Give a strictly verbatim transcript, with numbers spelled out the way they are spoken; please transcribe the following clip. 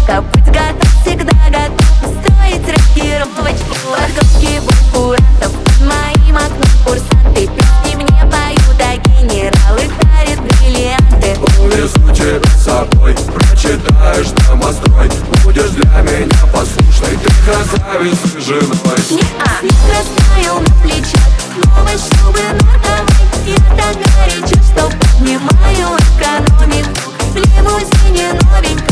девочка, будь готов, всегда готов устроить рокировочки. Подгонки конкурентов под моим окном курсанты песни мне поют, а генералы дарят бриллианты. Увезу тебя с собой, прочитаешь домострой. Будешь для меня послушной, ты красавицей женой. Не-а, снег растаял на плечах новой шубы норковой. Я так горячо, что поднимаю экономику. В лимузине новенькой